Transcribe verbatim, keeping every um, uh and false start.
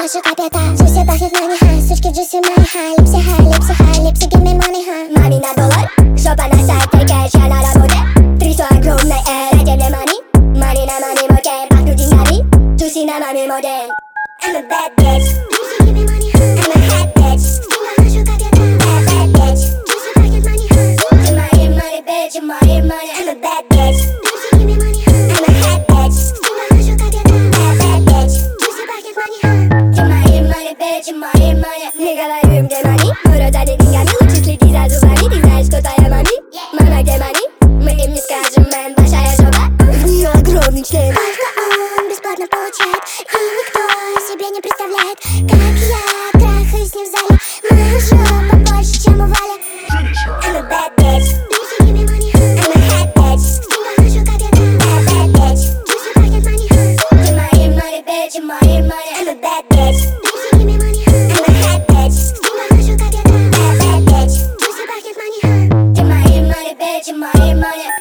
Машу капета, джуси пахнет money, ха. Сучки джуси мои, ха. Липси, ха, липси, ха, липси, give me money, ха. Мами на доллар, жопа на сайте, кэш, я на работе. Трясу огромной эр, дайте мне money. Money на маме моде, пахну деньгами. Джуси на маме моде. I'm a bad bitch. Juicy, give me money, ха. I'm a hot bitch. Стила машу капета, Bad, bad bitch. джуси пахнет money, ха. You money, money, bitch, you money, money. I'm a bad bitch. Juicy, give me money, ха. I'm a hot bitch. Стила машу капета, Bad, bad bitch. джуси пахнет money, ха. You money, money, bitch, you money, money. Не говорю им, где money, но ради деньгами лучше следи за зубами. Ты знаешь, кто твоя мами? Мама, где money? Мы им не скажем, мэн, большая жопа. В нее огромный член. Только он бесплатно получает, и никто себе не представляет, как я трахаюсь с ним в зале. Моя жопа больше, чем у Вали. I'm a bad bitch. Juicy, give me money, ха. I'm a hot bitch. Стила машу капета, Bad, bad bitch. джуси пахнет money, ха. You money, money, bitch, you money, money. I'm a bad bitch. Juicy, give me money, ха. I'm a hot bitch. Стила машу капета, Bad, bad bitch. джуси пахнет money, ха. You money, money, bitch, you money, money.